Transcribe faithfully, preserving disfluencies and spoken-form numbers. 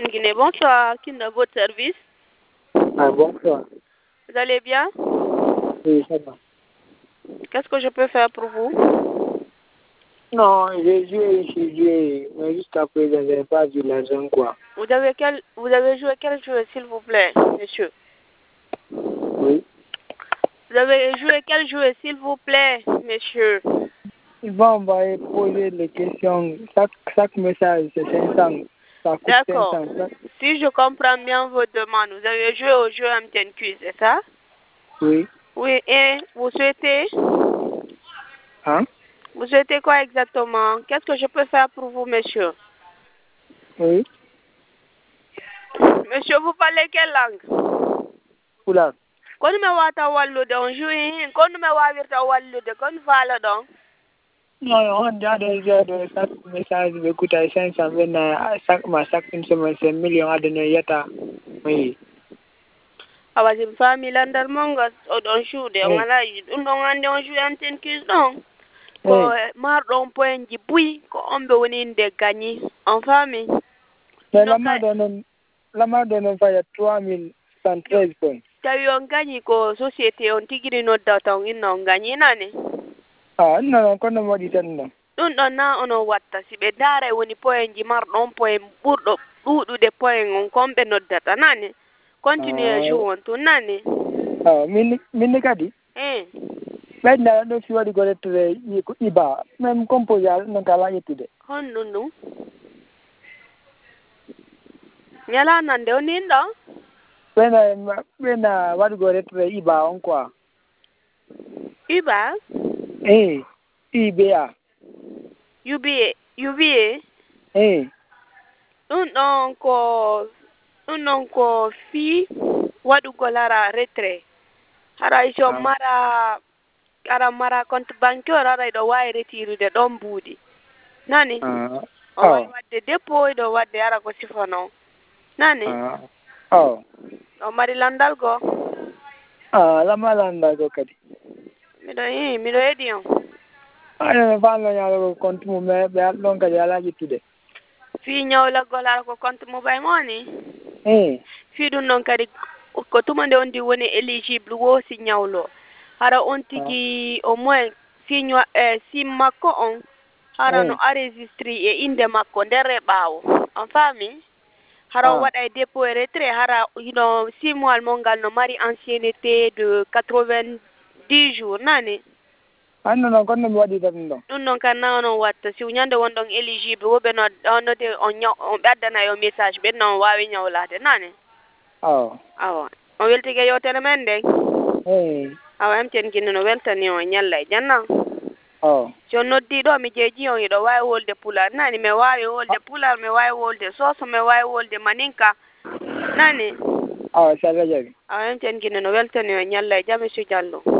Guinée, bonsoir. Qui est à votre service? Ah, bonsoir. Vous allez bien? Oui, ça va. Qu'est-ce que je peux faire pour vous? Non, j'ai joué ici, j'ai, mais jusqu'à présent, je n'ai pas vu l'argent, quoi. Vous avez quel, vous avez joué quel jeu, s'il vous plaît, monsieur? Oui. Vous avez joué quel jeu, s'il vous plaît, monsieur? Ils vont envoyer poser les questions. Chaque, chaque message, c'est cinq cents. Ça coûte D'accord. cinq cents. Si je comprends bien votre demande, vous avez joué au jeu M T N Q, c'est ça? Oui. Oui, et vous souhaitez? Hein? Vous souhaitez quoi exactement? Qu'est-ce que je peux faire pour vous, monsieur? Oui. Monsieur, vous parlez quelle langue? Oula. Kon me wata wallude on joue kon me wawirta wallude kon fala donc. Non, on a déjà de chaque message, me coûte à cinq cents. Maintenant, chaque mois, chaque une semaine, c'est un million à donner. Yata. Oui. Awasim famille andal monga o don shude on Oui. ala yi dum don ande on joue am ten kis don. Ko Oui. mar don point ji bui ko ombe woni de gagné en famille. Mais la Donc main donne, la main donne va trois mille cent treize points. tawi on gagné ko société on tigiri no data on inno on gagné nani. Ah, non, non, kono mo di tan non. Ɗum ɗon na ono watta si ɓe daara woni point ji marɗon point ɓurɗo ɗuuɗude point on kon ɓe noddata nani continue jour on tun nani. Ah, min min kadi eh ɓeydnala ɗo si waɗi ko rettude ko iba même composé al non kala ƴettude hon ɗum ɗum ñala nande o nin ɗo ɓena ɓena waɗi ko rettude iba on quoi iba eh iba uba uba eh ɗum ɗon ko ɗum ɗon ko fii waɗugo lara retrait hara iso mara ara mara compte bancaire ara ɗo wawi retirude ɗon buuɗi nani o wawi wadde dépôt ɗo wadde ara ko sifono nani o o mari landal go ah lama landal go kadi miɗo i miɗo heeɗi on aɗa fanno ñaalogo compte mum mais ɓe ɗon kadi ala ƴettude fii ñawlagol ara ko compte mobile moni eh fii ɗum ɗon kadi ko tumande on ndi woni éligible woosi ñawlo hara on tigi au moins signe e sim makko on hara no enregistré e inde makko nder e ɓaawo on faami hara o waɗa e dépôt e retrait hara hino simwal mo ngal no mari ancienneté de quatre-vingt-dix jours nani anno noon konno mi waɗi tan ɗon ɗum noon kan na onon watta si ñande won ɗon éligible woɓe no onode on ñaw on ɓaddana yo message ɓenno on wawi ñawlade nani aw awa on weltigue yewtere men nde eyi awa M T N Guinée no weltani on ñalla e janna o si on noddi ɗo mi jeeji on iɗo wawi wolde pular nani mi wawi wolde pular mi wawi wolde soso mi wawi wolde maninka nani awa so Allah jaaɓi awa M T N Guinée no weltani on ñalla e jaam Monsieur Diallo